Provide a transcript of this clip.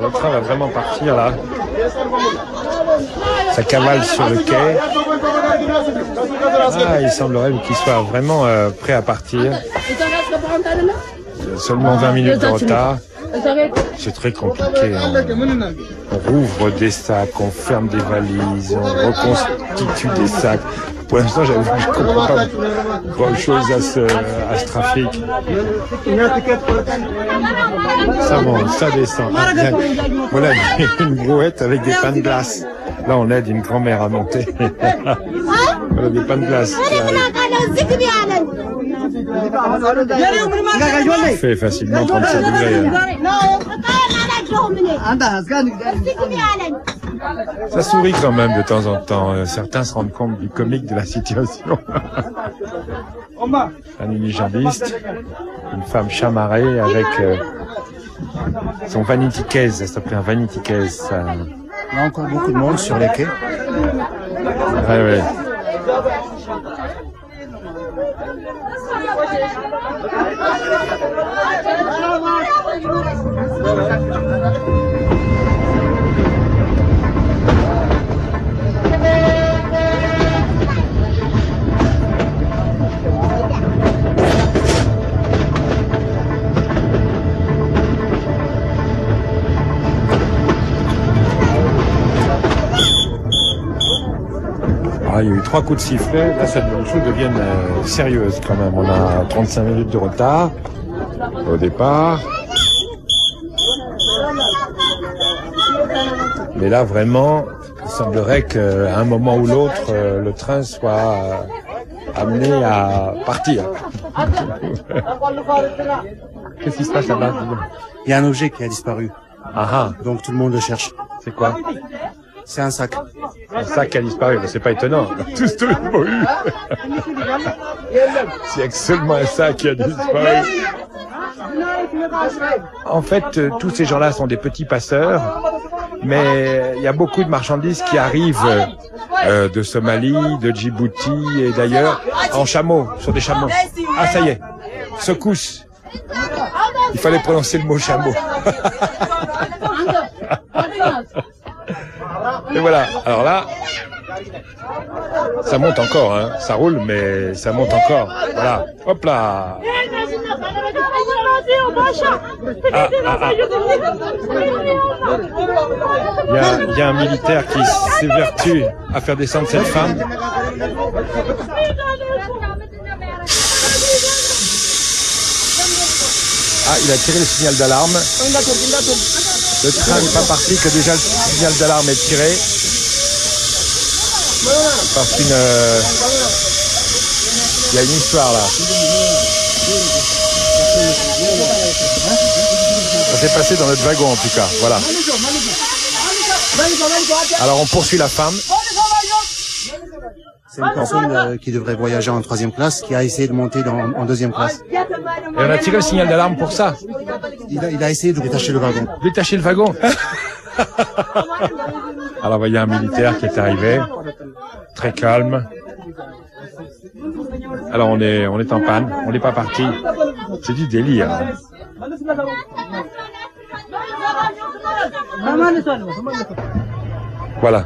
le train va vraiment partir là. Ça cavale sur le quai. Ah, il semblerait qu'il soit vraiment prêt à partir. Seulement 20 minutes de retard. C'est très compliqué. On rouvre des sacs, on ferme des valises, on reconstitue des sacs. Pour l'instant, j'avoue que je ne comprends pas grand-chose à ce trafic. Ça monte, ça descend. Ah, bien. Voilà une brouette avec des pains de glace. Là, on aide une grand-mère à monter. Voilà des pains de glace. Il fait facilement 37 degrés. Ça sourit quand même de temps en temps. Certains se rendent compte du comique de la situation. Un unijambiste, une femme chamarrée avec son vanity case. Ça s'appelait un vanity case. Il y a encore beaucoup de monde sur les quais. Ouais, ouais. Ah, il y a eu 3 coups de sifflet. Là, les choses deviennent sérieuses quand même. On a 35 minutes de retard au départ. Mais là, vraiment, il semblerait qu'à un moment ou l'autre, le train soit amené à partir. Qu'est-ce qui se passe là-bas? Il y a un objet qui a disparu. Ah ah, Donc tout le monde le cherche. c'est quoi? C'est un sac. Un sac qui a disparu, mais c'est pas étonnant. Tous l'ont eu. S'il y a que seulement un sac qui a disparu. En fait, tous ces gens-là sont des petits passeurs, mais il y a beaucoup de marchandises qui arrivent de Somalie, de Djibouti et d'ailleurs en chameau, sur des chameaux. Ah, ça y est, secousse. Il fallait prononcer le mot chameau. Et voilà, alors là, ça monte encore, hein. Ça roule, mais ça monte encore. Voilà, hop là. Ah, ah, ah. Il y a un militaire qui s'évertue à faire descendre cette femme. Ah, il a tiré le signal d'alarme. Le train n'est pas parti, que déjà le signal d'alarme est tiré. Parce qu'il y a une histoire là. Ça s'est passé dans notre wagon en tout cas, voilà. Alors on poursuit la femme. C'est une personne qui devrait voyager en 3e classe, qui a essayé de monter en 2e classe. Et on a tiré le signal d'alarme pour ça. Il a essayé de détacher le wagon. Détacher le wagon. Alors voyez un militaire qui est arrivé, très calme. Alors on est en panne, on n'est pas parti. C'est du délire. Voilà.